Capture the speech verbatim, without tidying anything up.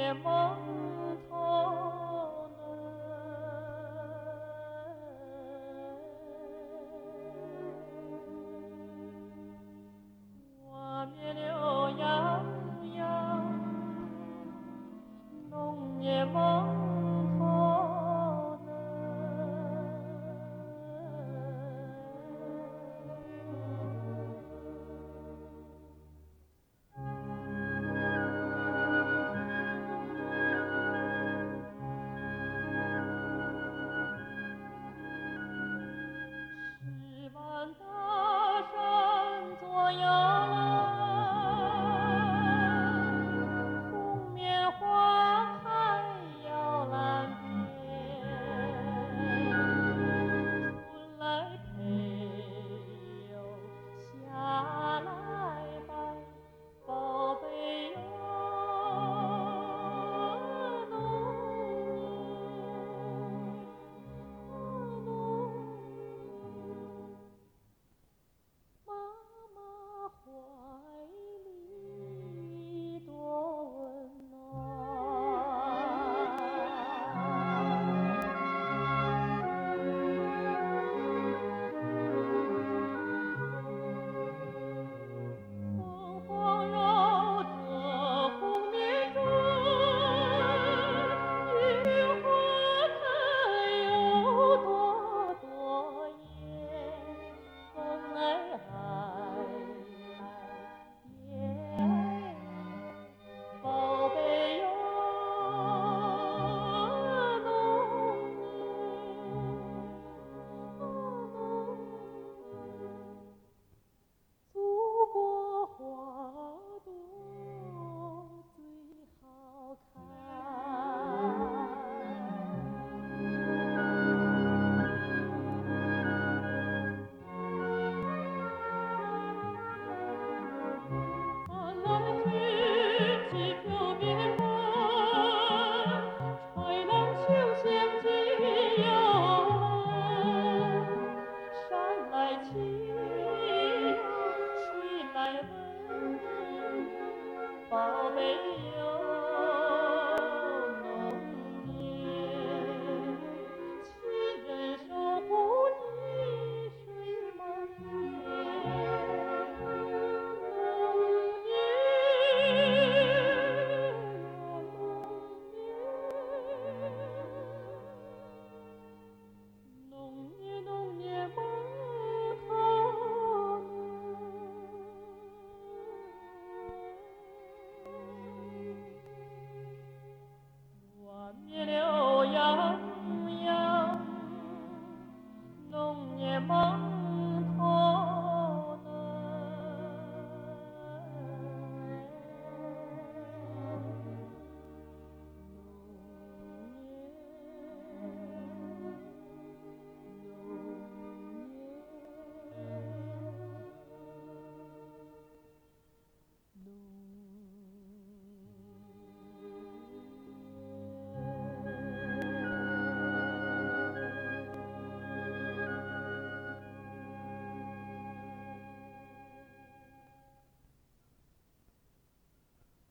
夜梦头嫩，画面了遥遥，浓夜梦头嫩。十万大山左右来，红棉花开摇篮边，春来佩哟，夏来白，宝贝哟，浓妈妈怀里多温暖，凤凰绕着红棉转，云花开有朵朵艳，风儿来来蝶，宝贝哟，浓艳，祖国花朵最好看。看来天气飘边帆，豺狼秋香尽摇篮。山来青，水来温，宝贝